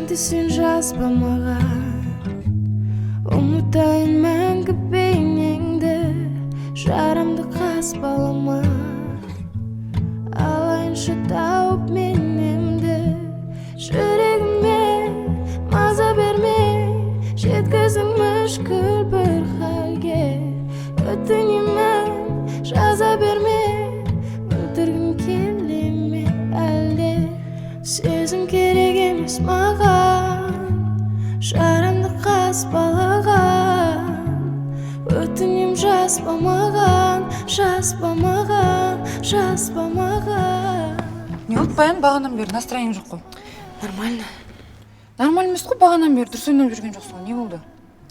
endi sen жазбамаған ұмытайын мәңгі бейнеңді жарамды қазбалама алайыншы тауып менемді жүрегіме маза берме жеткіздің мүшкіл бір халге өтінемін жаза берме өлтіргім келе ме әлде сезім керек емес маған жарамды қазбалаған өтінем жазбамаған Не болды Баян, бағанан бері настроением жоқ қой? Нормально. Нормально емес қой, бағанан бері дұрыс ойнап жүрген жоқсың. Не болды?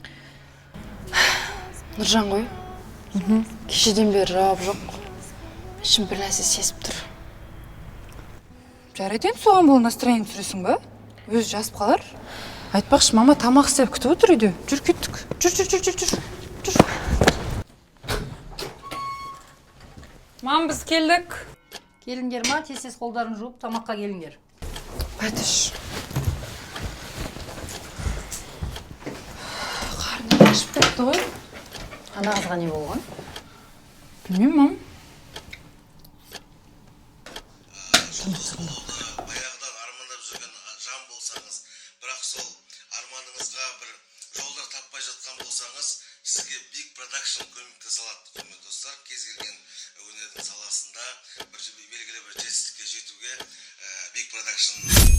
Нұржан ғой. Кешеден бері жауап жоқ. Ішім бір нәрсе сезіп тұр. Жарайды енді соған бұл настроение түсіресің ба? Өзі жазып қалар. Айтпақшы, мама тамақ істеп күтіп отыр үйде. Жүр кеттік. Жүр. Мам, біз келдік. Келіңдер ма? Тез қолдарын жуып, тамаққа келіңдер. Бәтіш. Қарным ашып кетті ғой. Ана қызға не болған? Білмеймін, мам. Баяғыдан армандап жүрген жан болсаңыз, бірақ сол арманыңызға бір жолдар таппай жатқан болсаңыз, сізге Big Production көмектесе алады. Құрметті достар, кез келген өнердің саласында белгілі бір жетістікке жетуге Big Production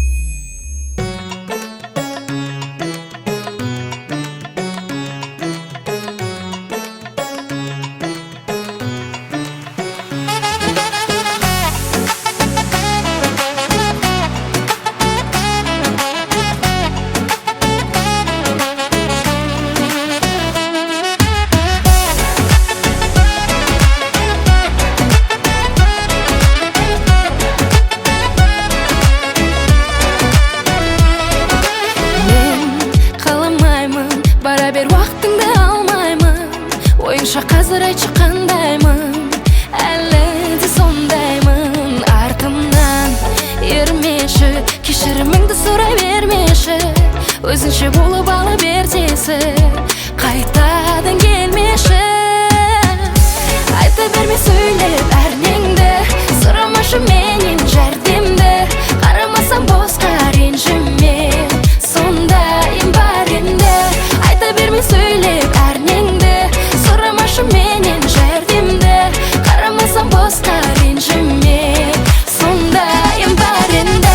қазір айтшы қандаймын әлі де сондаймын артымнан ермеші кешіріміңді сұрай бермеші өзінше болып ала бертесі қайтадан келмеші айта берме сөйлеп әрнеңді сұрамашы менен жәрдемді қарамасам босқа ренжіме сондайым бар енді айта берме сөйлеп әрнеңді сұрамашы менен жәрдемді қарамасам босқа ренжіме сондайым бар енді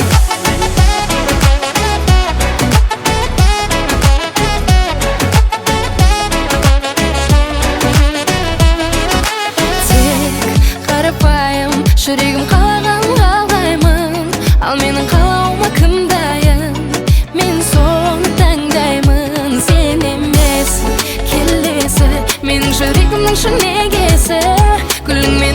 тек қарапайым жүрегім қалаған қалаймын ал менің қалауыма кім дайын мен соны таңдаймын сен емес келесі менің жүрегімнің шын егесі гүлің мен